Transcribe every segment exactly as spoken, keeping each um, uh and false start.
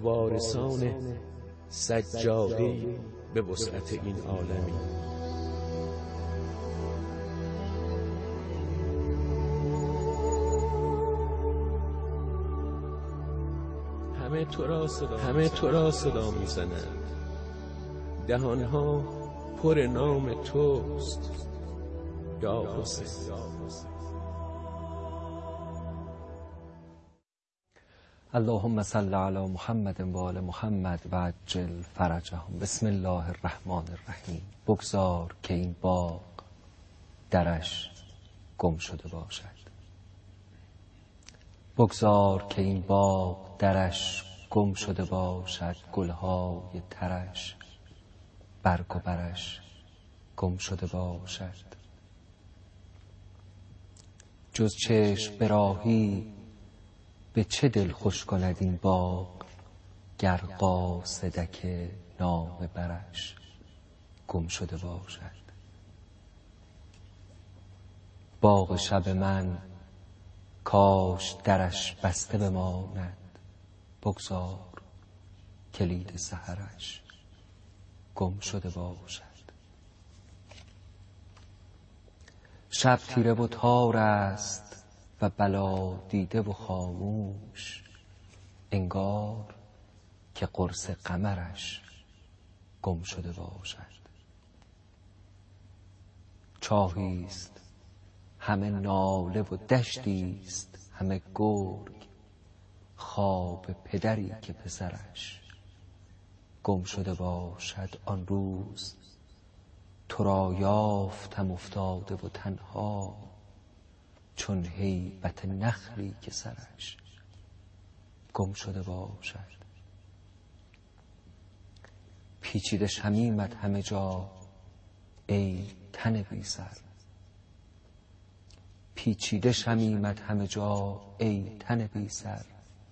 وارثان سجاده‌ای به وسعت این عالمی. همه تو را صدا همه تو را صدا می‌زنند، دهانها پر نام توست یا حسین. اللهم صل علی محمد و آل محمد و عجل فرجهم. بسم الله الرحمن الرحیم. بگذار که این باغ درش گم شده باشد. بگذار که این باغ درش گم شده باشد، گلهای ترش برگ و برش گم شده باشد. جز چشم به راهی به چه دل خوش کند این باغ، گر قاصدک نامه برش گم شده باشد. باغ شب من کاش درش بسته بماند، بگذار کلید سحرش گم شده باشد. شب تیره و تار است و بلا دیده و خاموش، انگار که قرص قمرش گم شده باشد. چاهیست همه ناله و دشتیست همه گرگ، خواب پدری که پسرش گم شده باشد. آن روز تو را یافتم افتاده و تنها، چون هیبت نخلی که سرش گم شده باشد. پیچیده شمیمت همه جا ای تن بی سر، پیچیده شمیمت همه جا ای تن بی سر،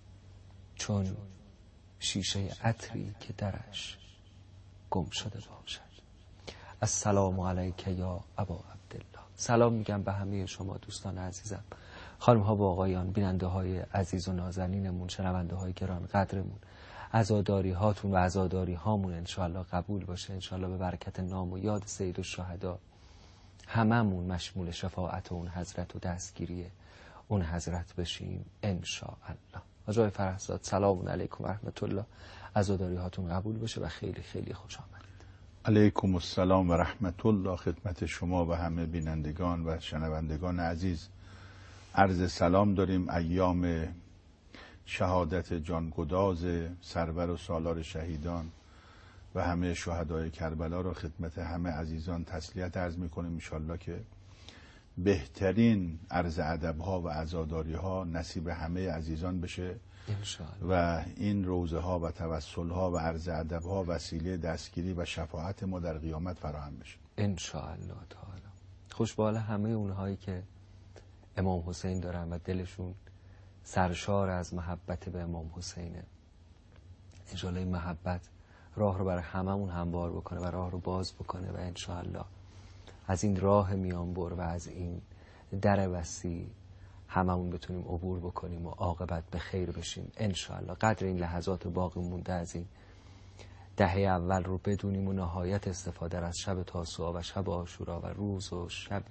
چون شیشه عطری که درش گم شده باشد. السلام علیک یا ابا عبدالله. سلام میگم به همه شما دوستان عزیزم، خانم ها و آقایان، بیننده های عزیز و نازنینمون، شنونده های گران قدرمون. عزاداری هاتون و عزاداری هامون انشاءالله قبول باشه. انشاءالله به برکت نام و یاد سید الشهدا هممون مشمول شفاعت اون حضرت و دستگیری اون حضرت بشیم انشاءالله. آقای فرهزاد سلام علیکم و رحمت الله. عزاداری هاتون قبول باشه و خیلی خیلی خوش آمدید. علیکم السلام و رحمت الله خدمت شما و همه بینندگان و شنوندگان عزیز. عرض سلام داریم. ایام شهادت جانگداز سرور و سالار شهیدان و همه شهدای کربلا را خدمت همه عزیزان تسلیت عرض میکنیم. انشالله که بهترین عرض ادب‌ها و عزاداری‌ها نصیب همه عزیزان بشه و این روزه ها و توسل ها و عرض ادب ها وسیله دستگیری و شفاعت ما در قیامت فراهم بشه ان شاء الله تعالی. خوشبال همه اونهایی که امام حسین دارن و دلشون سرشار از محبت به امام حسینه. ان شاء الله این محبت راه رو برای هممون هموار بکنه و راه رو باز بکنه و ان شاء الله از این راه میانبر و از این در وسیع هممون بتونیم عبور بکنیم و عاقبت به خیر بشیم انشاءالله. قدر این لحظات باقی مونده از این دهه اول رو بدونیم و نهایت استفاده از شب تاسوعا و شب عاشورا و روز و شب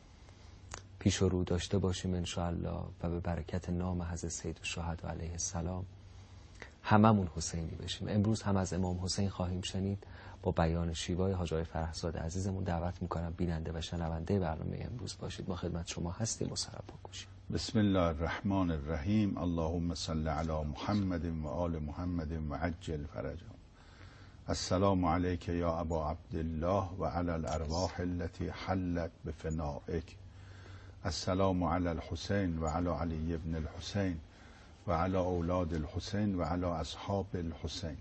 پیش رو داشته باشیم انشاءالله و به برکت نام حضرت سید الشهدا علیه السلام هممون حسینی بشیم. امروز هم از امام حسین خواهیم شنید با بیان شیوای حاج آقای فرهزاد عزیزمون. دعوت میکنم بیننده و شنونده برنامه امروز باشید. ما خدمت شما هستیم. مصرف بکوشیم. بسم الله الرحمن الرحیم. اللهم صل علی محمد و آل محمد و عجل فرجهم. السلام علیک یا ابا عبدالله و علی الارواح التي حلت بفنائک. السلام علی الحسین و علی علی ابن الحسین و علی اولاد الحسین و علی اصحاب الحسین.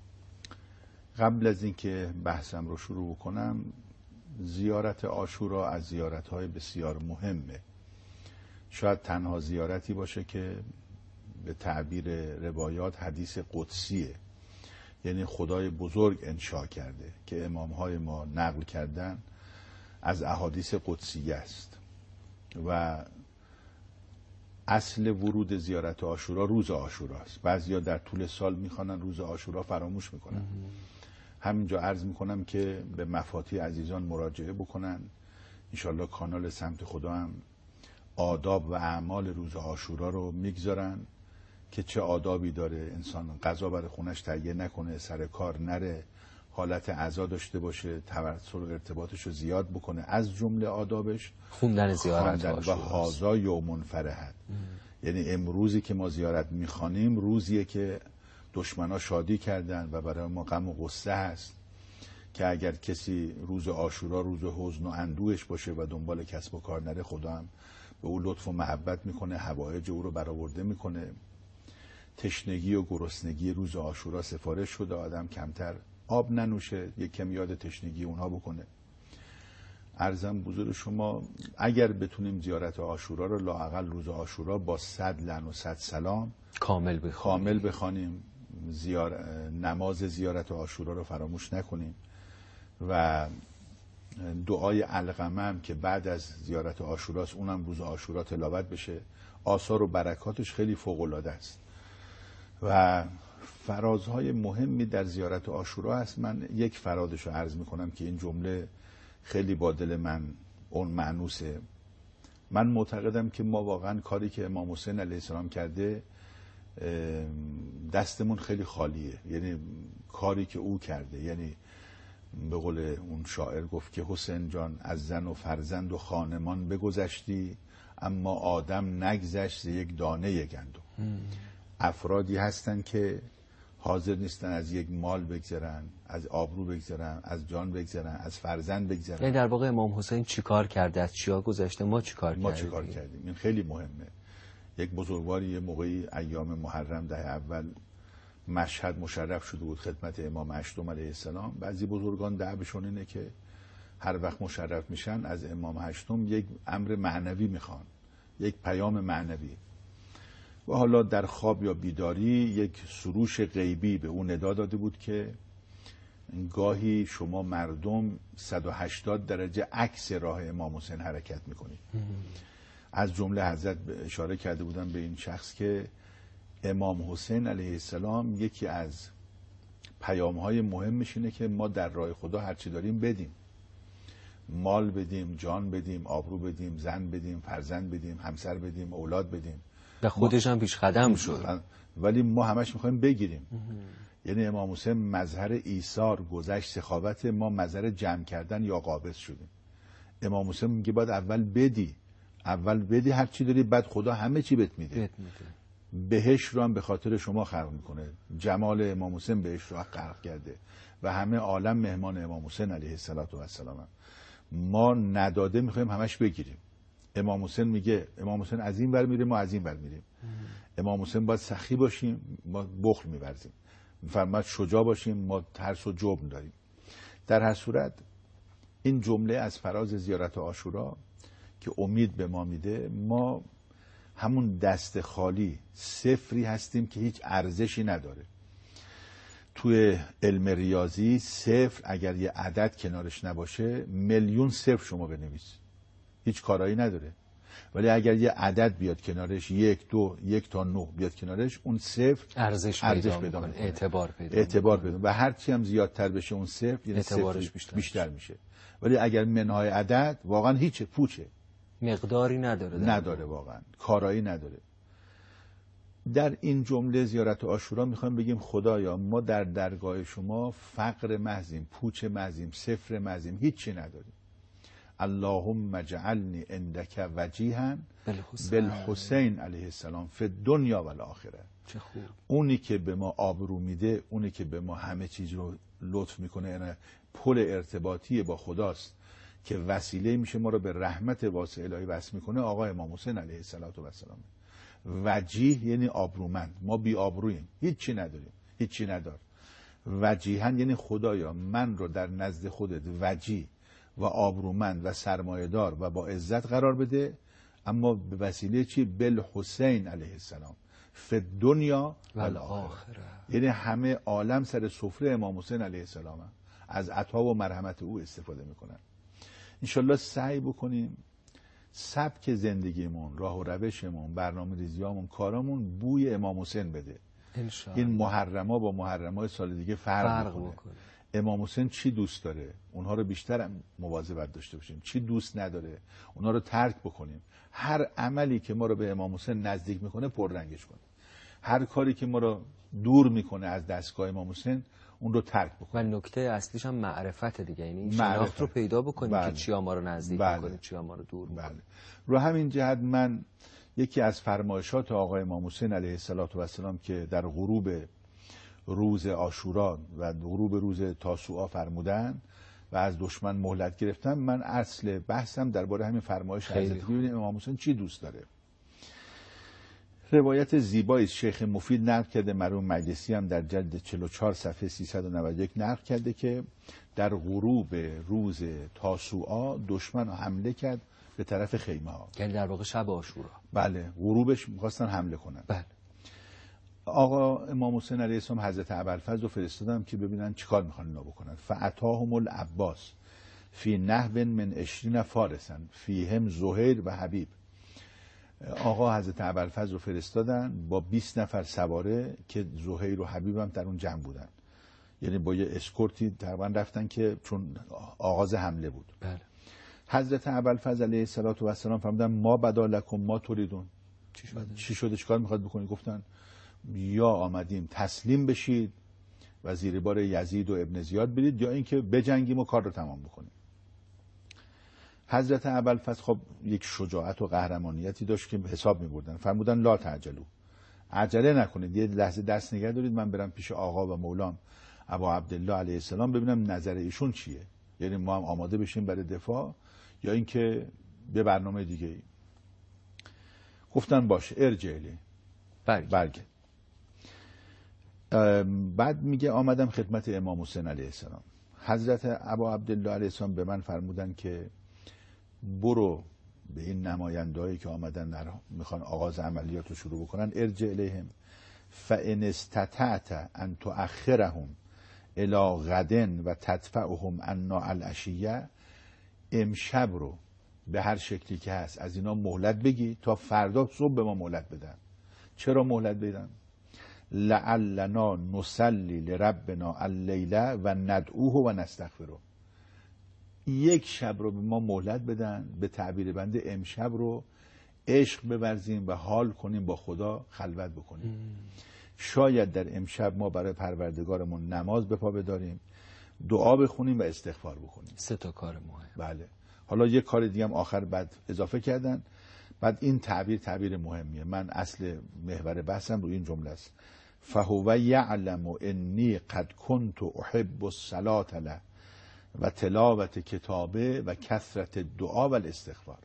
قبل از اینکه بحثم رو شروع بکنم، زیارت عاشورا از زیارت‌های بسیار مهمه. شاید تنها زیارتی باشه که به تعبیر روایات حدیث قدسیه، یعنی خدای بزرگ انشا کرده که امامهای ما نقل کردن از احادیث قدسیه است و اصل ورود زیارت عاشورا روز عاشوراست. بعضیا در طول سال میخوانن، روز عاشورا فراموش میکنن. همینجا عرض میکنم که به مفاتیح عزیزان مراجعه بکنن. انشالله کانال سمت خدا هم آداب و اعمال روز عاشورا رو میگذارن که چه آدابی داره، انسان غذا برای خونش تهیه نکنه، سر کار نره، حالت عزا داشته باشه، توسل و ارتباطش رو زیاد بکنه. از جمله آدابش خوندن زیارت و هازا یوم فرحت، یعنی امروزی که ما زیارت میخوانیم روزیه که دشمنا شادی کردن و برای ما غم و غصه هست، که اگر کسی روز عاشورا روز حزن و اندوهش باشه و دنبال کسب و کار نره، خدا هم به او لطف و محبت میکنه، حوایج او رو برآورده میکنه. تشنگی و گرسنگی روز عاشورا سفارش شده، آدم کمتر آب ننوشه، یک کم یاد تشنگی اونها بکنه. عرضم بزرگ شما اگر بتونیم زیارت عاشورا رو لااقل روز عاشورا با صد لعن و صد سلام کامل بخوانیم کامل بخوانیم، زیار... نماز زیارت عاشورا رو فراموش نکنیم و دعای علقمه هم که بعد از زیارت عاشوراست اونم روز عاشورا تلاوت بشه. آثار و برکاتش خیلی فوق العاده است و فرازهای مهمی در زیارت عاشورا هست. من یک فرادش رو عرض میکنم که این جمله خیلی با دل من اون معنوسه. من معتقدم که ما واقعا کاری که امام حسین علیه السلام کرده دستمون خیلی خالیه، یعنی کاری که او کرده، یعنی به قول اون شاعر گفت که حسین جان از زن و فرزند و خانمان بگذشتی، اما آدم نگذشت ز یک دانه گندم. افرادی هستن که حاضر نیستن از یک مال بگذرن، از آبرو بگذرن، از جان بگذرن، از فرزند بگذرن. یعنی در واقع امام حسین چیکار کرده، از چیا گذشته، ما چیکار کردیم؟ ما چیکار کردیم، این خیلی مهمه. یک بزرگواری یه موقعی ایام محرم ده اول مشهد مشرف شده بود خدمت امام هشتم علیه السلام. بعضی بزرگان دعوشون اینه که هر وقت مشرف میشن از امام هشتم یک امر معنوی میخوان، یک پیام معنوی. و حالا در خواب یا بیداری یک سروش غیبی به اون ندا داده بود که گاهی شما مردم صد و هشتاد درجه عکس راه امام حسین حرکت میکنید. از جمله حضرت اشاره کرده بودن به این شخص که امام حسین علیه السلام یکی از پیامهای مهمش اینه که ما در راه خدا هرچی داریم بدیم، مال بدیم، جان بدیم، آبرو بدیم، زن بدیم، فرزند بدیم، همسر بدیم، اولاد بدیم. و خودش هم پیش قدم شد، ولی ما همش میخوایم بگیریم. یعنی امام حسین مظهر ایثار، گذشت، سخاوت، ما مظهر جمع کردن یا قابض شدیم. امام حسین میگه باید اول بدی، اول بدی هر چی داری، بعد خدا همه چی بهت میده. بهش رو هم به خاطر شما خلق میکنه. جمال امام حسین بهش رو خلق کرده و همه عالم مهمان امام حسین علیه السلام. ما نداده میخوایم همش بگیریم. امام حسین میگه امام حسین از این ور میره، ما از این ور میریم. امام حسین باید سخی باشیم، ما بخل میورزیم. میفرماید شجاع باشیم، ما ترس و جبن داریم. در هر صورت این جمله از فراز زیارت عاشورا که امید به ما میده، ما همون دست خالی صفری هستیم که هیچ ارزشی نداره. توی علم ریاضی صفر اگر یه عدد کنارش نباشه میلیون صفر شما بنویس، هیچ کارایی نداره. ولی اگر یه عدد بیاد کنارش، یک دو یک تا نه بیاد کنارش، اون صفر ارزش پیدا میکنه، اعتبار پیدا اعتبار پیدا و هر چی هم زیادتر بشه اون صفر یعنی اعتبارش بیشتر, بیشتر میشه. ولی اگر منهای عدد واقعا هیچه، پوچه، مقداری نداره نداره واقعا کارایی نداره. در این جمله زیارت عاشورا میخوایم بگیم خدایا ما در درگاه شما فقر محضیم، پوچ محضیم، صفر محضیم، هیچی نداریم. اللهم اجعلنی عندک وجیها بالحسین علیه السلام فی الدنیا و الاخره. چه خوب. اونی که به ما آبرو میده، اونی که به ما همه چیز رو لطف میکنه، یعنی پل ارتباطی با خداست که وسیله میشه ما رو به رحمت واسع الهی وصل میکنه، آقا امام حسین علیه السلام. وجیه یعنی آبرومند، ما بی آبروییم، هیچی نداریم، هیچی ندار. وجیهن یعنی خدایا من رو در نزد خودت وجیه و آبرومند و سرمایه‌دار و با عزت قرار بده، اما به وسیله چی؟ بالحسین علیه السلام فی الدنیا و الاخره. یعنی همه عالم سر سفره امام حسین علیه السلام هم. از عطا و مرحمت او استفاده میکنن. انشالله سعی بکنیم سبک زندگیمون، راه و روشمون، برنامه ریزیامون، کارامون بوی امام حسین بده. انشاءالله. این محرما با محرمای سال دیگه فرق, فرق بکنه. بکنه. امام حسین چی دوست داره اونها رو بیشتر مواظبت داشته باشیم، چی دوست نداره اونها رو ترک بکنیم. هر عملی که ما رو به امام حسین نزدیک میکنه پررنگش کنیم، هر کاری که ما رو دور میکنه از دستگاه امام حسین اون رو ترک بکنیم. و نکته اصلیش هم معرفت دیگه، یعنی این شناخت رو پیدا بکنیم. بله. که چیا ما رو نزدیک بله. میکنه، چیا ما رو دور میکنه. بله. رو همین جهت من یکی از فرمایشات آقای امام حسین علیه السلام که در غروب روز عاشورا و غروب روز تاسوعا فرمودن و از دشمن مهلت گرفتن، من اصل بحثم درباره همین فرمایش حضرت ببینیم امام حسین چی دوست داره. روایت زیبایی شیخ مفید نقل کرده، مرحوم مجلسی هم در جلد چهل و چهار صفحه سیصد و نود و یک نقل کرده که در غروب روز تاسوعا دشمن حمله کرد به طرف خیمه ها، یعنی در واقع شب عاشورا. بله، غروبش می‌خواستن حمله کنن. بله. آقا امام حسین علیه السلام حضرت ابوالفضل رو فرستادن که ببینن چیکار میخوان اینا بکنن. فاتاهم العباس فی نحو من عشرین فارسا فیهم زهیر و حبیب. آقا حضرت ابوالفضل رو فرستادن با بیست نفر سواره که زهیر و حبیب هم در اون جمع بودن، یعنی با یه اسکورتی تقریبا رفتن که چون آغاز حمله بود. بله. حضرت ابوالفضل علیه السلام فرمودن ما بدا لکم ما تریدون. چی شده؟ چی شده؟ چیکار میخواد بکنید؟ گفتن یا آمدیم تسلیم بشید و زیر بار یزید و ابن زیاد برید، یا اینکه بجنگیم و کار رو تمام بکنیم. حضرت ابوالفضل خب یک شجاعت و قهرمانیتی داشت که حساب می‌بردن. فرمودن لا تعجلوا، عجله نکنید، یه لحظه دست نگه دارید، من برم پیش آقا و مولام ابا عبدالله علیه السلام ببینم نظر ایشون چیه، یعنی ما هم آماده بشیم برای دفاع یا اینکه به برنامه دیگه ای. گفتن باشه ارجع الی، برگرد. بعد میگه آمدم خدمت امام حسین علیه السلام. حضرت ابا عبدالله علیه السلام به من فرمودن که برو به این نمایندهایی که آمدن میخوان آغاز عملیات رو شروع بکنن، ارجع الیهم فان استطعت ان تؤخرهم الی غدن و تدفعهم عنا العشیه، امشب رو به هر شکلی که هست از اینا مهلت بگی تا فردا صبح به ما مهلت بدن. چرا مهلت بدن؟ لعلنا نصلی لربنا اللیله و ندعوه و نستغفره. یک شب رو به ما مهلت بدن، به تعبیر بنده امشب رو عشق بورزیم و حال کنیم با خدا، خلوت بکنیم. ام. شاید در امشب ما برای پروردگارمون نماز به پا بداریم، دعا بخونیم و استغفار بکنیم. سه تا کار مهم. بله. حالا یک کار دیگه هم آخر بعد اضافه کردن. بعد این تعبیر تعبیر مهمیه، من اصل محور بحثم روی این جمله است. فهو یعلم انی قد کنت احب الصلاة له و تلاوت کتابه و کثرت دعا و الاستغفار.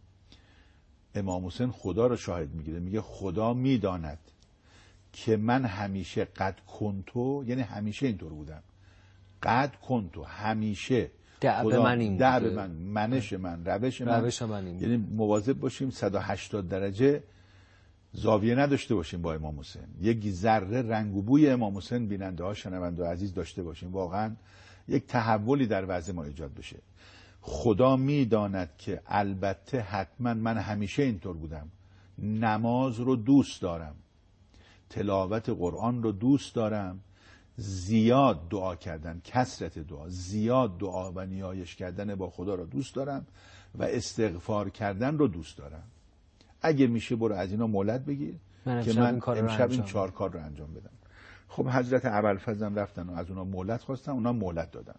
امام حسین خدا رو شاهد میگیره، میگه خدا میداند که من همیشه قد کنتو، یعنی همیشه اینطور بودم، قد کنتو همیشه دعب من این دعب من منش من روش من, روش من این یعنی مواظب باشیم صد و هشتاد درجه زاویه نداشته باشیم با امام حسین، یک ذره رنگ و بوی امام حسین بیننده ها شنونده عزیز داشته باشیم، واقعا یک تحولی در وضع ما ایجاد بشه. خدا میداند که البته حتما من همیشه اینطور بودم، نماز رو دوست دارم، تلاوت قرآن رو دوست دارم، زیاد دعا کردن، کثرت دعا، زیاد دعا و نیایش کردن با خدا رو دوست دارم و استغفار کردن رو دوست دارم. اگه میشه برو از اینا مهلت بگیر که من امشب این چهار کار رو انجام بدم. خب حضرت ابوالفضل هم رفتن و از اونا مهلت خواستن، اونا مهلت دادن.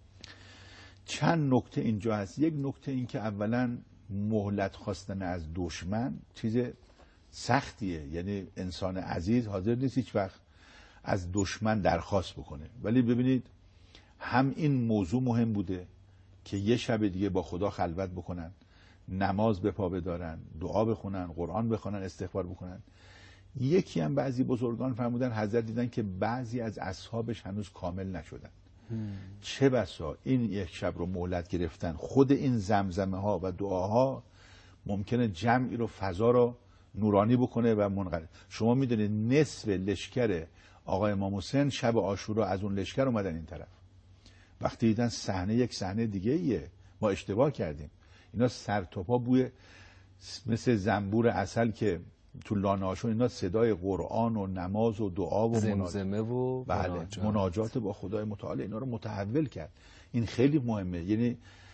چند نکته اینجا هست. یک نکته این که اولا مهلت خواستن از دشمن چیز سختیه، یعنی انسان عزیز حاضر نیست هیچ وقت از دشمن درخواست بکنه، ولی ببینید هم این موضوع مهم بوده که یه شب دیگه با خدا خلوت بکنن، نماز به پا بدارن، دعا بخونن، قرآن بخونن، استغفار بکنن. یکی هم بعضی بزرگان فرمودن حضرت دیدن که بعضی از اصحابش هنوز کامل نشدن. هم. چه بسا این یک شب رو مهلت گرفتن، خود این زمزمه ها و دعاها ممکنه جمعی رو، فضا رو نورانی بکنه و منقلب. شما میدونید نصف لشکر آقا امام حسین شب عاشورا از اون لشکر اومدن این طرف. وقتی دیدن صحنه یک صحنه دیگه ایه، ما اشتباه کردیم، اینا سر تا پا بوی مثل زنبور عسل که تو لانه هاشون، اینا صدای قرآن و نماز و دعا و زمزمه و بله مناجات. مناجات با خدای متعال اینا رو متحول کرد. این خیلی مهمه. یعنی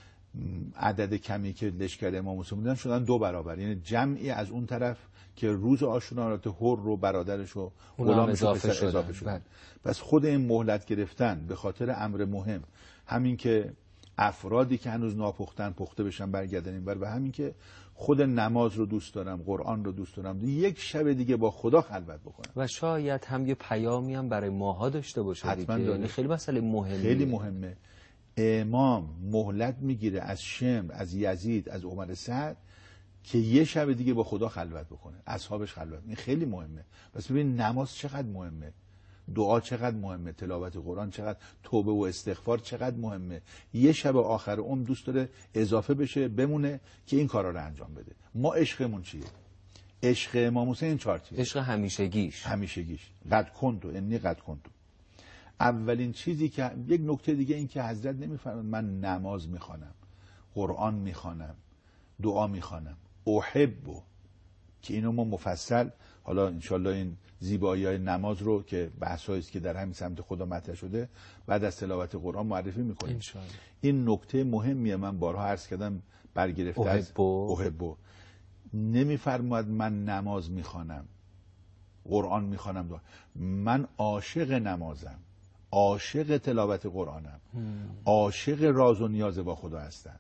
عدد کمی که لشکر امام حسین بودن شدن دو برابر، یعنی جمعی از اون طرف که روز عاشورا هر رو برادرش و غلامش اضافه شدن, اضافه شدن. پس خود این مهلت گرفتن به خاطر امر مهم، همین که افرادی که هنوز ناپختن پخته بشن برگردن اینور، و همین که خود نماز رو دوست دارم، قرآن رو دوست دارم، یک شب دیگه با خدا خلوت بکنم. و شاید هم یه پیامی هم برای ماها داشته باشه. حتما دیگه. یعنی خیلی مسئله مهمه. خیلی مهمه. امام مهلت میگیره از شمر، از یزید، از عمر سعد که یه شب دیگه با خدا خلوت بکنه، اصحابش خلوت. این خیلی مهمه. پس ببین نماز چقدر مهمه، دعا چقدر مهمه، تلاوت قرآن چقدر، توبه و استغفار چقدر مهمه. یه شب آخر عمر دوست داره اضافه بشه بمونه که این کارا رو انجام بده. ما عشقمون چیه؟ عشق امام حسین چهار چیه؟ عشق همیشگیش. همیشگیش. قد کنتو انی قد کنتو. اولین چیزی که یک نکته دیگه این که حضرت نمیفرماید من نماز میخوانم، قرآن میخوانم، دعا میخوانم، احبو، که اینو ما مفصل حالا انشالله این زیبایی های نماز رو که بحثایی است که در همین سمت خدا مطرح شده بعد از تلاوت قرآن معرفی میکنیم. این نکته مهمیه، من بارها عرض کردم برگرفته از احبو. نمیفرماید من نماز میخوانم، قرآن میخوانم، دعا. من عاشق نمازم، عاشق تلاوت قرآنم، عاشق راز و نیاز با خدا هستم.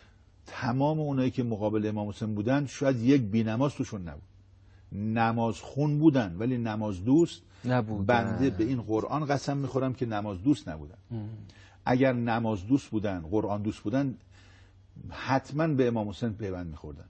تمام اونایی که مقابل امام حسین بودن شاید یک بی‌نماز توشون نبود، نماز خون بودن ولی نماز دوست نبودن. بنده به این قرآن قسم میخورم که نماز دوست نبودن. ام. اگر نماز دوست بودن، قرآن دوست بودن، حتما به امام حسین پیوند میخوردن.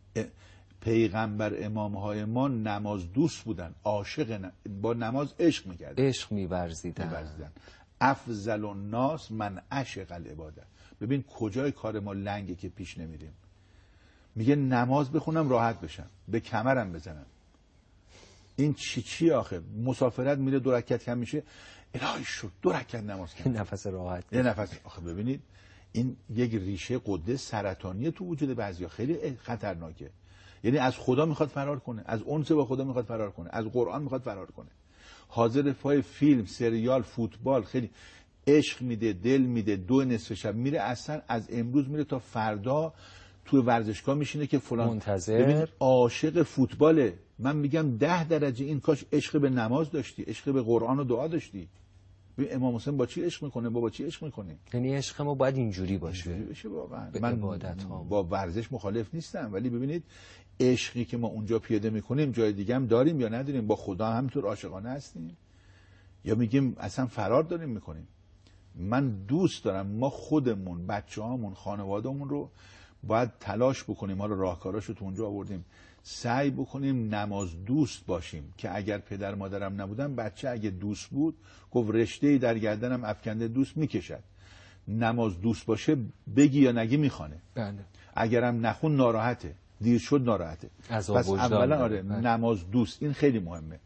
پیغمبر امامهای ما نماز دوست بودن، عاشق ن... با نماز عشق میکردن، عشق می‌ورزیدن. می‌ورزیدن. افضل الناس من عشق العباده. ببین کجای کار ما لنگه که پیش نمیریم. میگه نماز بخونم راحت بشم، به کمرم بزنم. این چی چی آخه؟ مسافرت میره دو رکعت کم میشه، الهی شد دو رکعت نماز کم. نفس راحت. یه نفس. آخه ببینید این یک ریشه قده سرطانیه تو وجود بعضیا، خیلی خطرناکه. یعنی از خدا میخواد فرار کنه، از انس با خدا میخواد فرار کنه، از قرآن میخواد فرار کنه. حاضر پای فیلم، سریال، فوتبال، خیلی عشق میده، دل میده، دو نصف شب میره، اصلا از امروز میره تا فردا تو ورزشگاه میشینه که فلان منتظر. ببین عاشق فوتباله. من میگم ده درجه این کاش عشق به نماز داشتی، عشق به قرآن و دعا داشتی. ببین امام حسین با چی عشق میکنه، با با چی عشق میکنه. یعنی عشق ما باید اینجوری باشه. اینجوری بشه واقعا. من عبادت ها با ورزش مخالف نیستم، ولی ببینید عشقی که ما اونجا پیاده میکنیم جای دیگه هم داریم یا نداریم؟ با خدا همینطور عاشقانه هستیم یا میگیم اصلا فرار داریم میکنیم؟ من دوست دارم ما خودمون، بچه‌هامون، خانواده‌مون رو باید تلاش بکنیم، ما رو راهکاراشو تو اونجا آوردیم، سعی بکنیم نماز دوست باشیم که اگر پدر مادرم نبودن بچه اگه دوست بود گفت رشته‌ای در گردنم افکنده دوست میکشد. نماز دوست باشه بگی یا نگی میخوانه. بله. اگرم نخون ناراحته، دیر شد ناراحته. پس اولا آره بله. نماز دوست، این خیلی مهمه.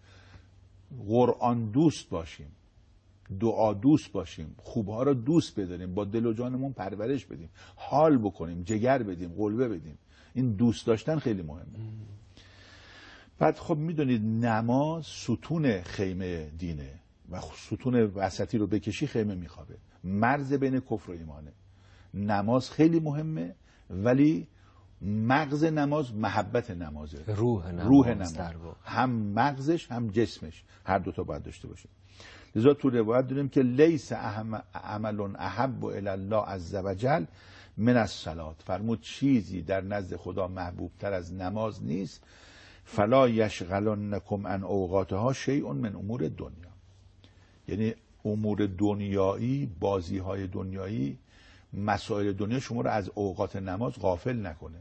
قرآن دوست باشیم، دعا دوست باشیم، خوبها رو دوست بداریم، با دل و جانمون پرورش بدیم، حال بکنیم، جگر بدیم، قلبه بدیم. این دوست داشتن خیلی مهمه. ام. بعد خب میدونید نماز ستون خیمه دینه و ستون وسطی رو بکشی خیمه میخوابه، مرز بین کفر و ایمانه. نماز خیلی مهمه ولی مغز نماز محبت نمازه، روح نماز, روح نماز. هم مغزش هم جسمش، هر دوتا باید داشته باشه. لذا تو روایت داریم که لیس عمل احب الی الله عز وجل من الصلاة، فرمود چیزی در نزد خدا محبوب تر از نماز نیست. فلا یشغلنکم عن اوقاتها شیء من امور دنیا. یعنی امور دنیایی، بازی های دنیایی، مسائل دنیا شما رو از اوقات نماز غافل نکنه.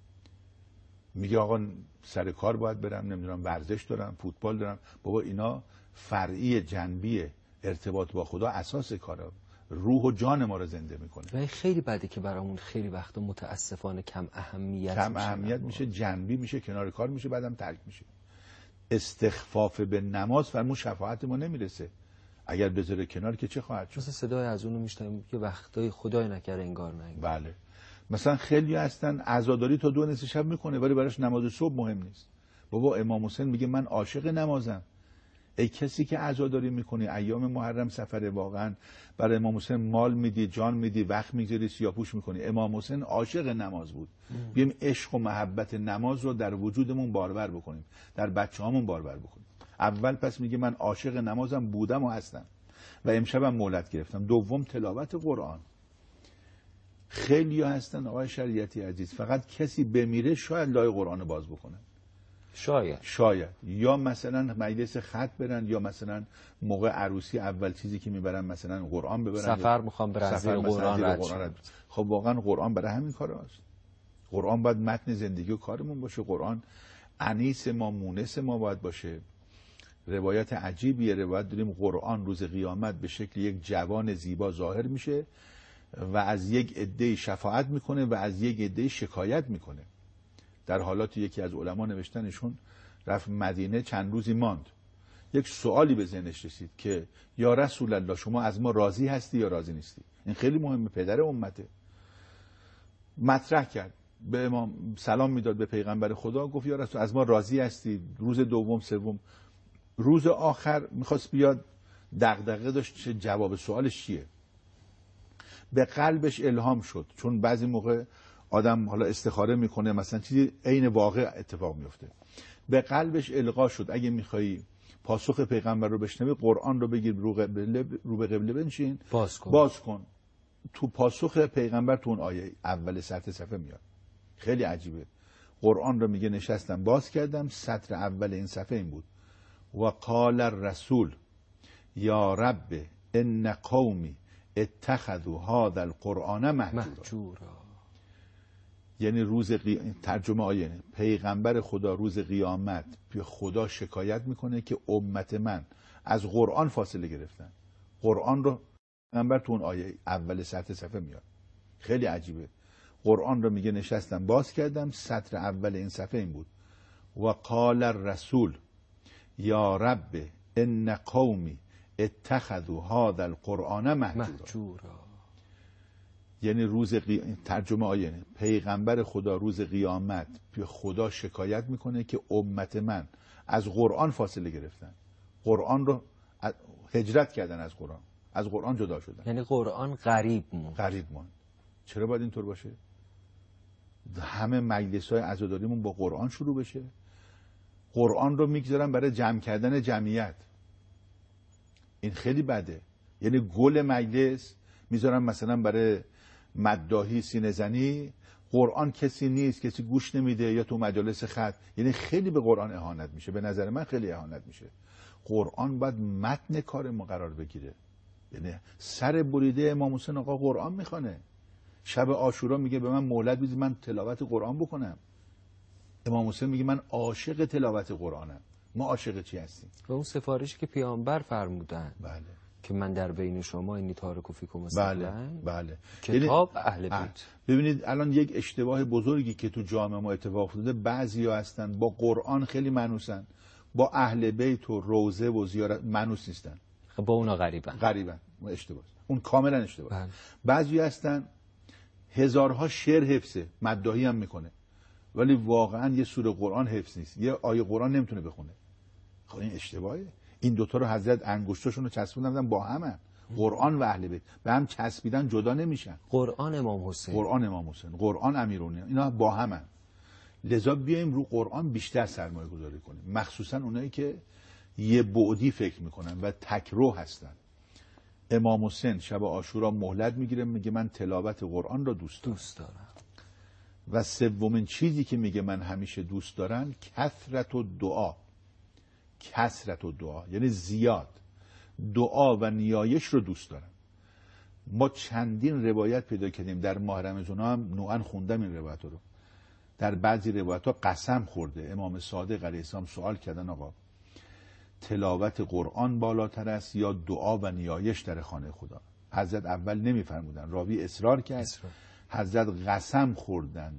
میگه آقا سر کار باید برم، نمیدونم ورزش دارم، فوتبال دارم. بابا اینا فرعی، جنبی، ارتباط با خدا اساس کاره، روح و جان ما رو زنده میکنه. و خیلی بده که برامون خیلی وقتا متاسفانه کم اهمیت کم میشه، اهمیت میشه، جنبی میشه، کنار کار میشه، بعدم ترک میشه. استخفاف به نماز فرمود شفاعت ما نمیرسه. اگر بذاره کنار که چه خواهد شد؟ مثلا صدای از اونو میشنویم که وقتای خدای نکره انگار نه. بله. مثلا خیلی هستن عزاداری تا دو نصف شب میکنه ولی براش نماز صبح مهم نیست. بابا امام حسین میگه من عاشق نمازم. ای کسی که عزاداری میکنی ایام محرم سفره، واقعا برای امام حسین مال میدی، جان میدی، وقت میگذاری، سیاپوش میکنی. امام حسین عاشق نماز بود. بیایم عشق و محبت نماز رو در وجودمون بارور بکنیم، در بچه‌هامون بارور بکنیم. اول پس میگه من عاشق نمازم بودم و هستم و امشبم مولد گرفتم. دوم تلاوت قرآن. خیلی ها هستن آقای شریعتی عزیز فقط کسی بمیره شاید لای قرآن باز بکنن، شاید شاید یا مثلا مجلس خط برن، یا مثلا موقع عروسی اول چیزی که میبرن مثلا قرآن ببرن، سفر میخوام برن زیر قرآن رد شن. خب واقعا قرآن برای همین کار هست. قرآن باید متن زندگی و کارمون باشه. قرآن انیس ما، مونس ما باید باشه. روایت عجیبیه، روایت داریم قرآن روز قیامت به شکل یک جوان زیبا ظاهر میشه و از یک عده شفاعت میکنه و از یک عده شکایت میکنه. در حالات یکی از علما نوشتنشون رفت مدینه چند روزی ماند، یک سوالی به ذهنش رسید که یا رسول الله شما از ما راضی هستی یا راضی نیستی؟ این خیلی مهمه، پدر امته. مطرح کرد، به امام سلام میداد به پیغمبر خدا، گفت یا رسول از ما راضی هستی؟ روز دوم سوم، روز آخر میخواست بیاد، دغدغه داشت جواب سوالش چیه. به قلبش الهام شد، چون بعضی موقع آدم حالا استخاره میکنه مثلا چیزی عین واقع اتفاق میفته. به قلبش القا شد اگه میخوایی پاسخ پیغمبر رو بشنوی قرآن رو بگیر رو قبله، رو به قبله بنشین باز کن. باز کن تو پاسخ پیغمبر تو اون آیه اول سطر صفحه میاد. خیلی عجیبه. قرآن رو میگه نشستم باز کردم، سطر اول این صفحه این بود: و قال الرسول یا رب ان قومی اتخذوا هذا القرآن مهجورا. یعنی روز قی... ترجمه آیه، پیغمبر خدا روز قیامت به خدا شکایت میکنه که امت من از قرآن فاصله گرفتن. قرآن رو پیغمبر تو اون آیه اول سطر صفحه میاد. خیلی عجیبه. قرآن رو میگه نشستم باز کردم، سطر اول این صفحه این بود: و قال الرسول یا رب ان قومی اتخذوا هذا القرآن مهجورا. یعنی روز قی... ترجمه آیه، پیغمبر خدا روز قیامت به خدا شکایت میکنه که امت من از قرآن فاصله گرفتن. قرآن رو هجرت کردن، از قرآن از قرآن جدا شدن. یعنی قرآن غریب موند. غریب موند. چرا باید اینطور باشه؟ همه مجلس‌های عزاداریمون با قرآن شروع بشه. قرآن رو میگذارن برای جمع کردن جمعیت. این خیلی بده. یعنی گل مجلس میذارن مثلا برای مداحی سینه زنی، قرآن کسی نیست، کسی گوش نمیده، یا تو مجالس خط. یعنی خیلی به قرآن اهانت میشه. به نظر من خیلی اهانت میشه. قرآن باید متن کار ما قرار بگیره. یعنی سر بریده امام حسین آقا قرآن میخونه. شب عاشورا میگه به من مولد بدید من تلاوت قرآن بکنم. امام حسین میگه من عاشق تلاوت قرآنم. ما عاشق چی هستیم؟ و اون سفارشی که پیامبر فرمودن، بله، که من در بین شما اینی تارک و فیکم بله بله کتاب اهل بیت. ببینید الان یک اشتباه بزرگی که تو جامعه ما اتفاق افتاده، بعضیا هستن با قرآن خیلی مانوسن، با اهل بیت و روزه و زیارت مانوس نیستن. خب با اونا غریبن. غریبن. اشتباه. اون کاملا اشتباه. بله. بعضی هستن هزارها شعر حفظه، مداحی هم میکنه، ولی واقعا یه سوره قرآن حفظ نیست، یه آیه قرآن نمیتونه بخونه. خب این اشتباهه. این دوتا رو حضرت انگشتاشون رو چسبوندن با همه، قرآن و اهل بیت به هم چسبیدن، جدا نمیشن. قرآن امام حسین، قرآن امام حسین، قرآن امیرالمومنین، اینا با همن. لذا بیایم رو قرآن بیشتر سرمایه گذاری کنیم، مخصوصا اونایی که یه بعدی فکر میکنن و تکرو هستن. امام حسین شب عاشورا مهلت میگیره، میگه من تلاوت قرآن رو دوست دارم. دوست دارم. و سومین چیزی که میگه من همیشه دوست دارم کثرت و دعا. کثرت و دعا یعنی زیاد دعا و نیایش رو دوست دارم. ما چندین روایت پیدا کردیم در ماه رمضان، هم نوعا خوندم این روایت رو. در بعضی روایت ها قسم خورده. امام صادق علیه السلام سوال کردن آقا تلاوت قرآن بالاتر است یا دعا و نیایش در خانه خدا؟ حضرت اول نمیفرمودن، راوی اصرار کرد. اصرار. حضرت قسم خوردن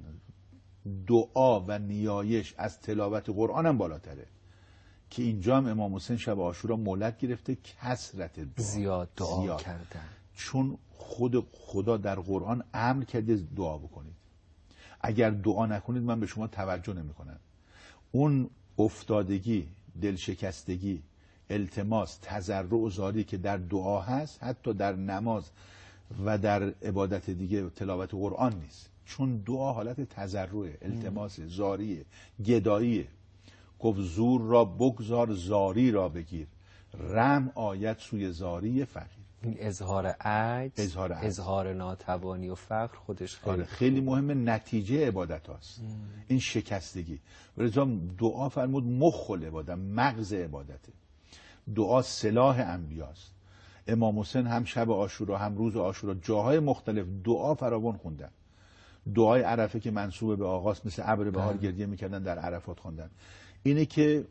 دعا و نیایش از تلاوت قرآن هم بالاتره. که اینجا هم امام حسین شب عاشورا مولد گرفته، کثرت دعا، زیاد دعا زیاد. کردن. چون خود خدا در قرآن امر کرده دعا بکنید. اگر دعا نکنید من به شما توجه نمی کنم. اون افتادگی، دلشکستگی، التماس، تضرع و زاری که در دعا هست حتی در نماز و در عبادت دیگه تلاوت قرآن نیست، چون دعا حالت تضرع، التماس، زاری، گداییه. گفت زور را بگذار زاری را بگیر، رم آیت سوی زاری فقیر. این اظهار عجز، اظهار, عجز. اظهار ناتوانی و فقر خودش خیلی آره خیلی مهمه، نتیجه عبادت هاست. این شکستگی. ولذا دعا فرمود مخ العبادت، مغز عبادته. دعا سلاح انبیاست. امام حسین هم شب عاشورا هم روز عاشورا جاهای مختلف دعا فراوان خوندن. دعای عرفه که منسوب به آقاست، مثل ابر بهار گریه میکردن در عرفات خوندن. اینه که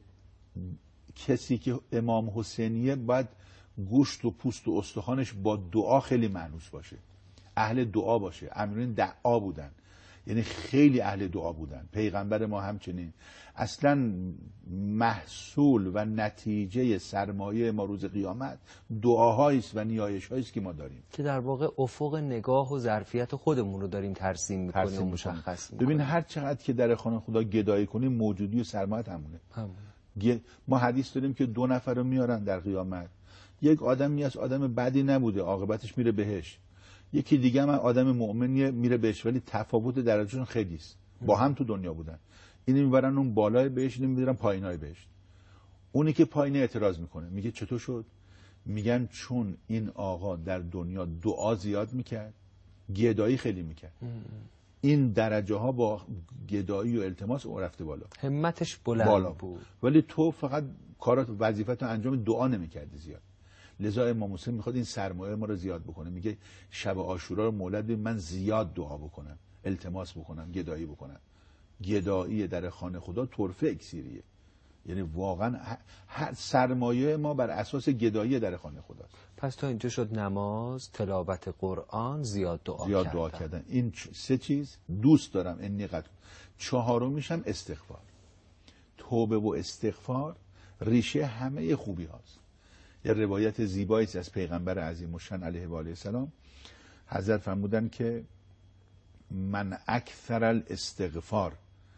کسی که امام حسینیه باید گوشت و پوست و استخوانش با دعا خیلی مانوس باشه، اهل دعا باشه. امیرین دعا بودن، یعنی خیلی اهل دعا بودن. پیغمبر ما همچنین. اصلا محصول و نتیجه سرمایه ما روز قیامت دعاهاییست و نیایش‌هاییست که ما داریم، که در واقع افق نگاه و ظرفیت خودمون رو داریم ترسیم می‌کنیم و مشخص می‌کنیم. ببین هر چقدر که در خانه خدا گدایی کنیم موجودی و سرمایه همونه. همون. ما حدیث داریم که دو نفر رو میارن در قیامت. یک آدمی از آدم بدی نبوده، عاقبتش میره بهشت. یکی دیگه هم آدم مؤمنیه میره بهشت، ولی تفاوت درجهشون خیلی است. با هم تو دنیا بودن. اینو میبرن اون بالای بهشت، اینو میبرن پایینای بهشت. اونی که پایینه اعتراض میکنه، میگه چطور شد؟ میگن چون این آقا در دنیا دعا زیاد میکرد، گدایی خیلی میکرد. این درجه ها با گدایی و التماس اون رفته بالا، همتش بلند بالا بود. ولی تو فقط کارات وظیفت رو انجام دعا نمیکردی زیاد. لذا امام حسین میخواد این سرمایه ما رو زیاد بکنه. میگه شب عاشورا رو مولد من زیاد دعا بکنم، التماس بکنم، گدایی بکنم. گدایی در خانه خدا طرفه اکسیریه. یعنی واقعا هر سرمایه ما بر اساس گدایی در خانه خداست. پس تا اینجا شد نماز، تلاوت قرآن، زیاد دعا زیاد کردن. دعا کردن. این سه چیز دوست دارم. انی قد چهارمیش هم استغفار. توبه و استغفار ریشه همه خوبی هاست. یه روایت زیبایی است از پیغمبر عظیم الشأن علیه و آله السلام. حضرت فرمودن که من اکثر الاستغفار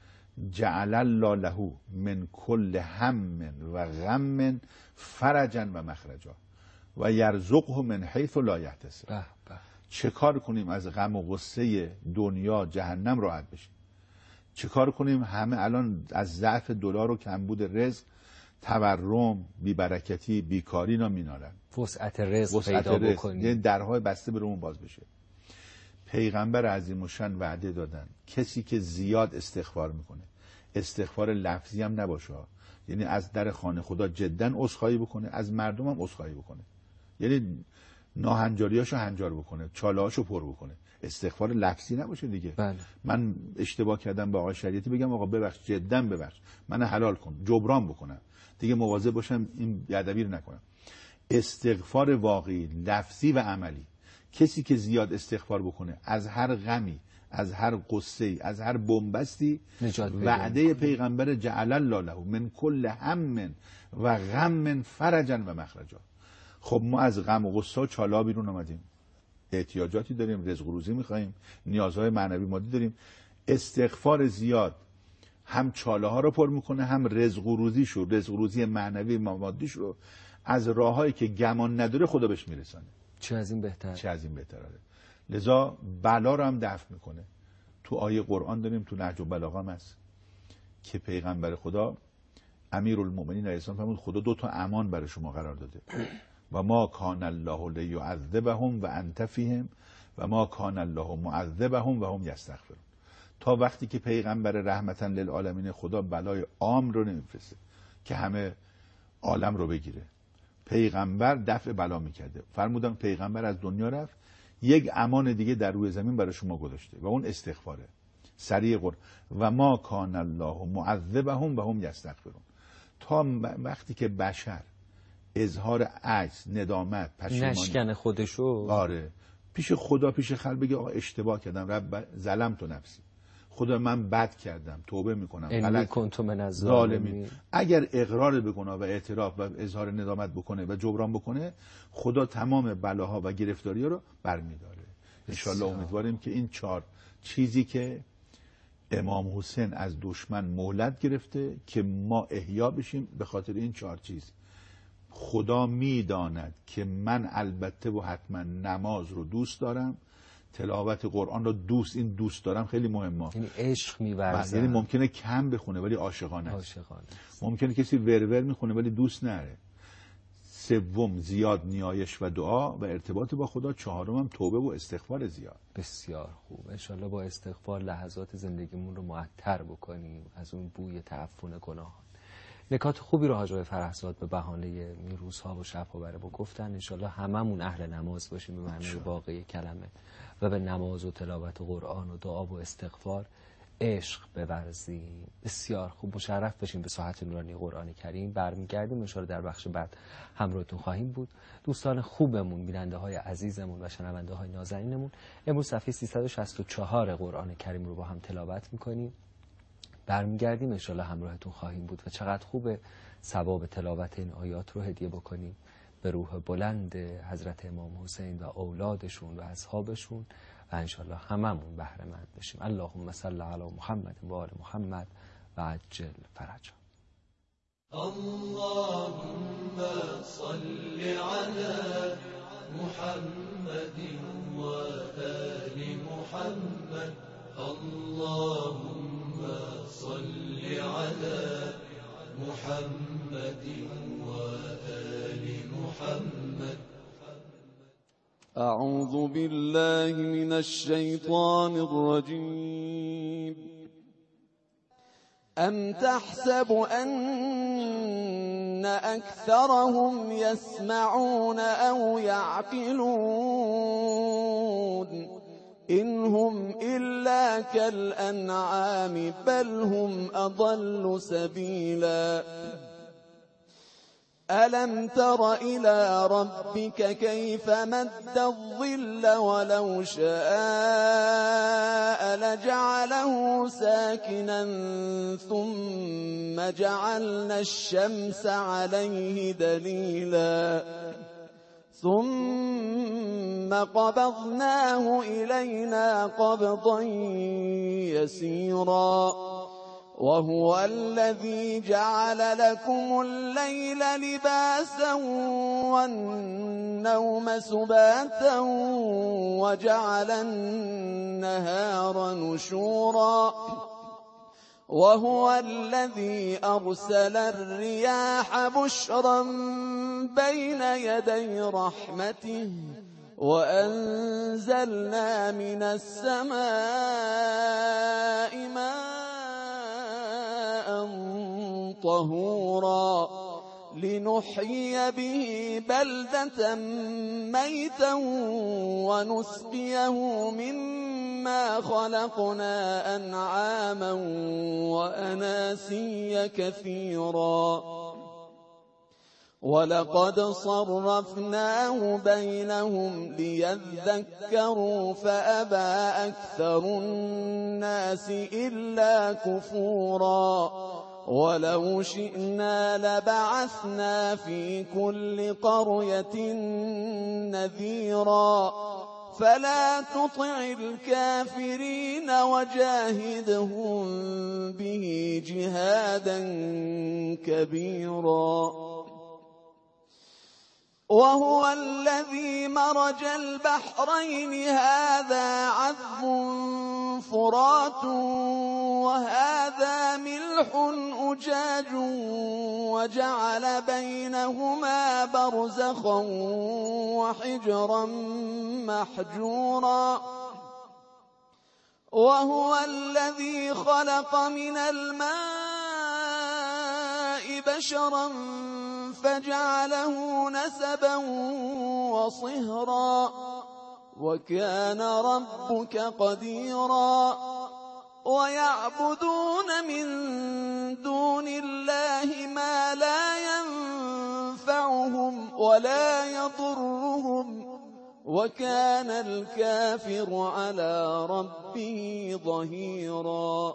جعل الله له من کل هم و غم فرجا و مخرجا و یرزقه من حیث لا یحتسب. به به. چه کار کنیم از غم و غصه دنیا جهنم راحت بشیم؟ چه کار کنیم همه الان از ضعف دلار و کمبود رزق، تورم، بیبرکتی، بیکاری اینا مینالن. وسعت رزق پیدا بکنیم، یعنی درهای بسته برامون باز بشه. پیغمبر عظیم الشأن وعده دادن کسی که زیاد استغفار میکنه، استغفار لفظی هم نباشه، یعنی از در خانه خدا جدا عذرخواهی بکنه، از مردم هم عذرخواهی بکنه، یعنی ناهنجاریاشو هنجار بکنه، چالهاشو پر بکنه. استغفار لفظی نباشه دیگه. بله. من اشتباه کردم با آقای شریعتی بگم آقا ببخش، جدا ببخش، من حلال کن، جبران بکنم دیگه، مواظب باشم این بیادبی رو نکنم. استغفار واقعی، لفظی و عملی. کسی که زیاد استغفار بکنه از هر غمی، از هر قصه‌ای، از هر بنبستی، وعده پیغمبر جعل الله له من کل هم و غم فرجا و مخرجا. خب ما از غم و غصه و چالا بیرون آمدیم، احتیاجاتی داریم، رزق و روزی می‌خوایم، نیازهای معنوی مادی داریم. استغفار زیاد هم چاله ها رو پر میکنه، هم رزق و روزیشو، رزق و روزی معنوی مادیش رو از راههایی که گمان نداره خدا بهش میرسانه. چه از این بهتر؟ چه از این بهتره. لذا بلا رو هم دفع میکنه. تو آیه قرآن داریم، تو نهج البلاغه هم هست که پیغمبر خدا امیرالمؤمنین علیه السلام فرمود خدا دو تا امان برای شما قرار داده و ما کان الله لیعذبهم و انت فیهم و ما کان الله معذبهم و هم یستغفرون. تا وقتی که پیغمبر رحمتا للعالمین خدا بلای عام رو نمیفرسته که همه عالم رو بگیره. پیغمبر دفع بلا میکرده. فرمودن پیغمبر از دنیا رفت، یک امان دیگه در روی زمین برای شما گذاشته و اون استغفاره. سریع قرآن و ما کان الله معذبهم و هم یستغفرون. تا وقتی که بشر اظهار عجز، ندامت، پشیمانی نشکن خودشو، آره، پیش خدا، پیش خلق بگه آقا اشتباه کردم، رب ظلمت نفسی، خدا من بد کردم، توبه میکنم، غلط کنتم من از ظالمین. اگر اقرار به گناه و اعتراف و اظهار ندامت بکنه و جبران بکنه، خدا تمام بلاها و گرفتاری‌ها رو برمی‌داره. ان شاءالله امیدواریم که این چهار چیزی که امام حسین از دشمن مهلت گرفته که ما احیا بشیم به خاطر این چهار چیز. خدا میداند که من البته و حتما نماز رو دوست دارم، تلاوت قرآن رو دوست این دوست دارم خیلی مهمه. یعنی عشق می‌ورزم. یعنی ممکنه کم بخونه ولی عاشقانه است. عاشقانه. ممکنه کسی ورور میخونه ولی دوست نره. سوم زیاد نیایش و دعا و ارتباط با خدا. چهارم هم توبه و استغفار زیاد. بسیار خوب. انشالله با استغفار لحظات زندگیمون رو معطر بکنیم از اون بوی تعفن گناهان. نکات خوبی رو حاج آقای فرهزاد به بهانه این روزها و شب‌ها برامون گفتن. انشالله هممون اهل نماز باشیم به معنای واقعی کلمه و به نماز و تلاوت و قرآن و دعا و استغفار عشق بورزیم. بسیار خوب. مشرف بشیم به ساحت نورانی قرآن کریم. برمیگردیم انشالله در بخش بعد همراهتون خواهیم بود. دوستان خوبمون، بیننده های عزیزمون و شنونده های نازنینمون، امروز صفحه سیصد و شصت و چهار قرآن کریم رو با هم تلاوت میکنیم. برمیگردیم انشالله همراهتون خواهیم بود و چقدر خوبه ثواب تلاوت این آیات رو هدیه بکنیم به روح بلند حضرت امام حسین و اولادشون و اصحابشون و انشالله هممون بهره مند بشیم. اللهم صل علی محمد و آل محمد و عجل فرجا. اللهم صل علی محمد و آل محمد. اللهم صل علی محمد و آل محمد. أعوذ بالله من الشيطان الرجيم. أم تحسب أن أكثرهم يسمعون أو يعقلون إن هم إلا كالأنعام بل هم أضل سبيلا. ألم تر إلى ربك كيف مد الظل ولو شاء لجعله ساكنا ثم جعلنا الشمس عليه دليلا ثم قبضناه إلينا قبضا يسيرا. وهو الذي جعل لكم الليل لباسا والنوم سباتا وجعل النهار نشورا. وهو الذي أرسل الرياح بشرا بين يدي رحمته وأنزلنا من السماء ماء طهورا لنحيي به بلدة ميتا ونسقيه مما خلقنا أنعاما وأناسيا كثيرا. ولقد صرفناه بينهم ليذكروا فأبى أكثر الناس إلا كفورا. ولو شئنا لبعثنا في كل قرية نذيرا فلا تطع الكافرين وجاهدهم به جهادا كبيرا. وهو الذي مرج البحرين هذا عذب فرات وهذا ملح أجاج وجعل بينهما برزخا وحجرا محجورا. وهو الذي خلق من الماء بشرا فجعله نسبا وصهرا وكان ربك قديرا. ويعبدون من دون الله ما لا ينفعهم ولا يضرهم وكان الكافر على ربه ظهيرا.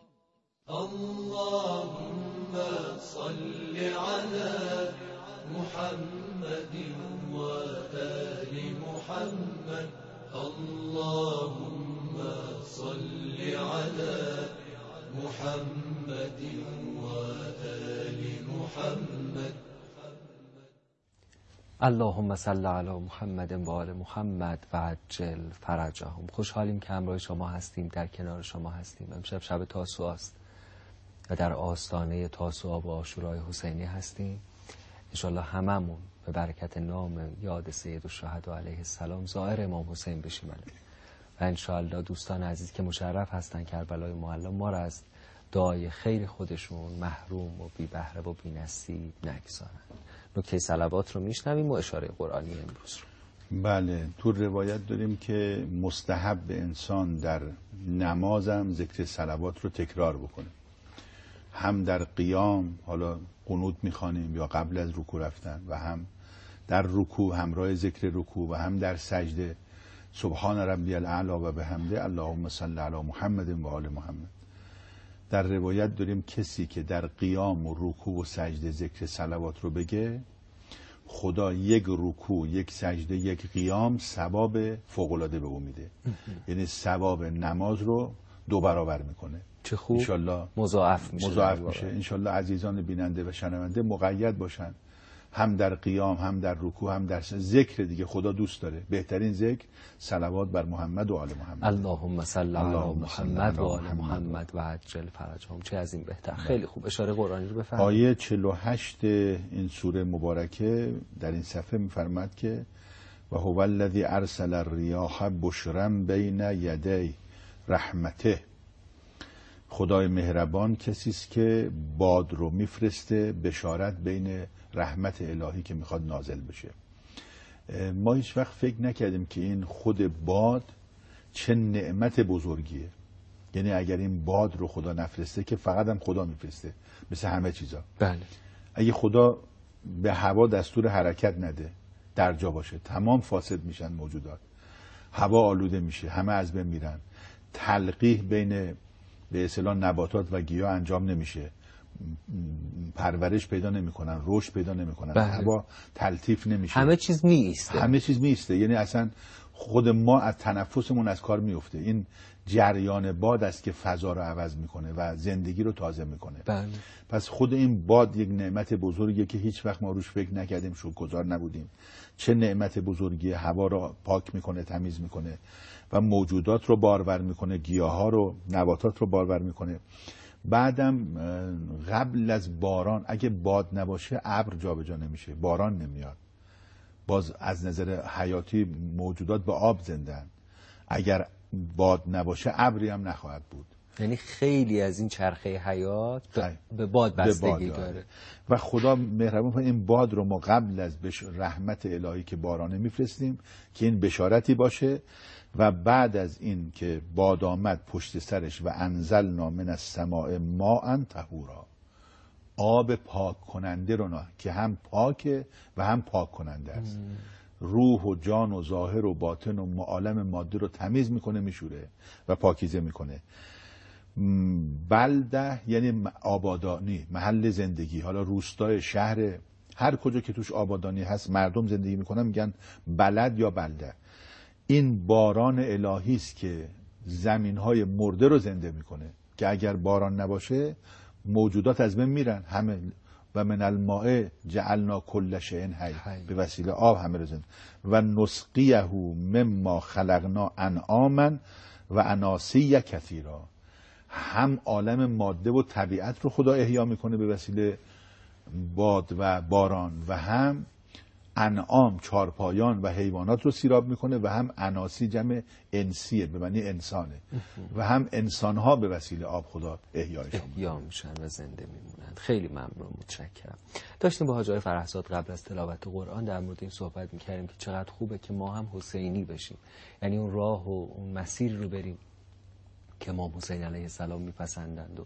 اللهم صل على محمد وآل محمد. اللهم صل على محمد وآل محمد. اللهم صل علی محمد و آل محمد و عجل فرجهم. خوشحالیم که همراه شما هستیم، در کنار شما هستیم. امشب شب تاسوعا است و در آستانه تاسوعا و عاشورای حسینی هستیم. انشالله هممون به برکت نام یاد سید الشهدا علیه السلام زائر امام حسین بشیم و انشالله دوستان عزیز که مشرف هستن کربلای معلی ما را از دعای خیر خودشون محروم و بی بهره و بی نصیب نگذارن. نکته صلوات رو میشنویم و اشاره قرآنی امروز رو. بله، تو روایت داریم که مستحب به انسان در نمازم ذکر صلوات رو تکرار بکنه، هم در قیام حالا قنوت میخوانیم یا قبل از رکوع رفتن، و هم در رکوع همراه ذکر رکوع، و هم در سجده سبحان ربی الاعلی و بحمده اللهم صل علی محمد و آل محمد. در روایت داریم کسی که در قیام و رکوع و سجده ذکر صلوات رو بگه، خدا یک رکوع، یک سجده، یک قیام ثواب فوق‌العاده به او میده. یعنی ثواب نماز رو دو برابر میکنه. چه خوب، انشالله مضاعف میشه. مضاعف میشه. انشالله عزیزان بیننده و شنونده مقید باشن، هم در قیام، هم در رکوع، هم در ذکر دیگه. خدا دوست داره. بهترین ذکر صلوات بر محمد و آل محمد. اللهم صل علی محمد و آل محمد و عجل فرجهم. چه از این بهتر. خیلی خوب، اشاره قرآنی رو بفرمایید. آیه چهل و هشت این سوره مبارکه در این صفحه میفرماد که و هو الذی ارسل الریاح بشرا بین یدی رحمته. خدای مهربان کسی است که باد رو میفرسته بشارت بین رحمت الهی که میخواد نازل بشه. ما هیچ وقت فکر نکردیم که این خود باد چه نعمت بزرگیه. یعنی اگر این باد رو خدا نفرسته که فقط هم خدا میفرسته، مثل همه چیزا. بله. اگه خدا به هوا دستور حرکت نده، در جا باشه، تمام فاسد میشن موجودات، هوا آلوده میشه، همه از بین میرن، تلقیح بین به اصطلاح نباتات و گیاه انجام نمیشه، پرورش پیدا نمیکنن، رشد پیدا نمیکنن، بله. هوا تلطیف نمیشه، همه چیز میسته. همه چیز میسته. یعنی اصلا خود ما از تنفسمون از کار میفته. این جریان باد است که فضا رو عوض میکنه و زندگی رو تازه میکنه. بله. پس خود این باد یک نعمت بزرگیه که هیچ وقت ما روش فکر نکردیم، شکرگزار نبودیم. چه نعمت بزرگیه. هوا رو پاک میکنه، تمیز میکنه و موجودات رو بارور میکنه، گیاها رو، نباتات رو بارور میکنه. بعدم قبل از باران اگه باد نباشه ابر جابجا نمیشه، باران نمیاد. باز از نظر حیاتی موجودات به آب زندن. اگر باد نباشه ابری هم نخواهد بود. یعنی خیلی از این چرخه حیات به باد بستگی داره. و خدا مهربان این باد رو ما قبل از بش... رحمت الهی که بارانه میفرستیم که این بشارتی باشه، و بعد از این که باد آمد پشت سرش و انزلنا من السماء ماء طهورا، آب پاک کننده رو نه که هم پاکه و هم پاک کننده است. روح و جان و ظاهر و باطن و عالم ماده رو تمیز میکنه، میشوره و پاکیزه میکنه. بلده یعنی آبادانی، محل زندگی. حالا روستای، شهر، هر کجا که توش آبادانی هست، مردم زندگی میکنن، میگن بلد یا بلده. این باران الهی است که زمینهای مرده رو زنده میکنه، که اگر باران نباشه موجودات از بین میرن. همه و من الماء جعلنا کل شیء حی، به وسیله آب همه رو زنده. و نسقیه مما خلقنا انعاما و اناسیا کثیرا. هم عالم ماده و طبیعت رو خدا احیا میکنه به وسیله باد و باران، و هم انعام، چارپایان و حیوانات رو سیراب میکنه، و هم اناسی جمع انسیه به معنی انسانه، و هم انسانها به وسیله آب خدا احیایشون احیا میشن و زنده میمونن. خیلی ممنون، متشکرم. داشتیم با حاج آقای فرهزاد قبل از تلاوت قرآن در مورد این صحبت میکردیم که چقدر خوبه که ما هم حسینی بشیم، یعنی اون راه و اون مسیر رو بریم که امام حسین علیه السلام میپسندند و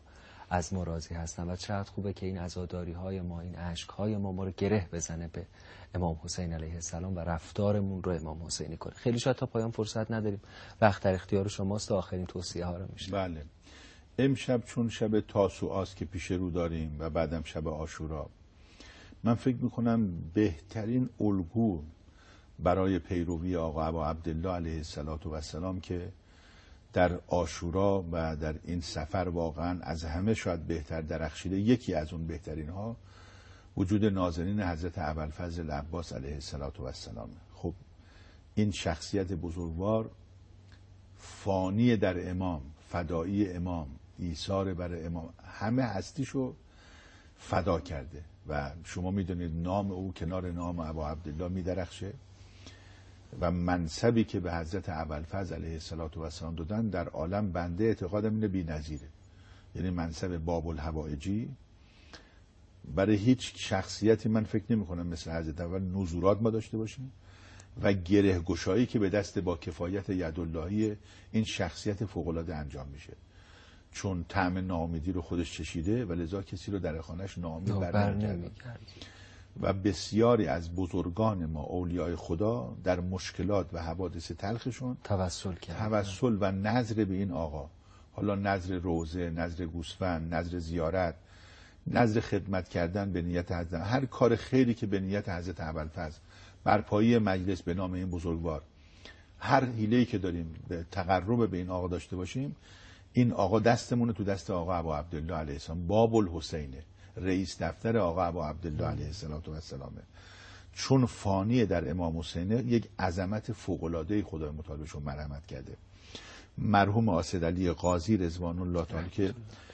از ما راضی هستن و چقدر خوبه که این عزاداری های ما، این عشق های ما ما رو گره بزنه به امام حسین علیه السلام و رفتارمون رو امام حسینی کنه. خیلی شاید تا پایان فرصت نداریم، وقت در اختیار شماست تا آخرین توصیه ها رو میشه. بله، امشب چون شب تاسوعاست که پیش رو داریم و بعدم شب عاشورا، من فکر میکنم بهترین الگو برای پیروی آقا ابا عبدالله علیه السلام که در عاشورا و در این سفر واقعا از همه شاید بهتر درخشیده، یکی از اون بهترین ها وجود نازنین حضرت ابوالفضل عباس علیه السلام. خب این شخصیت بزرگوار فانی در امام، فدایی امام، ایثار بر امام، همه هستیشو فدا کرده و شما میدونید نام او کنار نام ابا عبدالله میدرخشه و منصبی که به حضرت ابوالفضل علیه السلام دادن در عالم بنده اعتقادم اینه بی‌نظیره. یعنی منصب باب الحوائجی برای هیچ شخصیتی من فکر نمی کنم مثل حضرت اول نزولات ما داشته باشیم و گره گشایی که به دست با کفایت یداللهی این شخصیت فوق‌العاده انجام میشه، چون طعم ناامیدی رو خودش چشیده و لذا کسی رو در خانهش ناامید بر نمی‌گردونه. و بسیاری از بزرگان ما اولیاء خدا در مشکلات و حوادث تلخشون توسل کردن، توسل و نظر به این آقا، حالا نظر روزه، نظر گوسفند، نظر زیارت، نظر خدمت کردن به نیت حضرت، هر کار خیری که به نیت حضرت ابوالفضل، برپایی مجلس به نام این بزرگوار، هر حیله‌ای که داریم به تقرب به این آقا داشته باشیم، این آقا دستمونه تو دست آقا ابا عبدالله علیه السلام، باب الحسینه، رئیس دفتر آقا ابا عبدالله علیه السلام، چون فانی در امام حسینه یک عظمت فوق‌العاده خدای متعال بهشون مرحمت کرده. مرحوم آصد علی قاضی رضوان الله تعالی که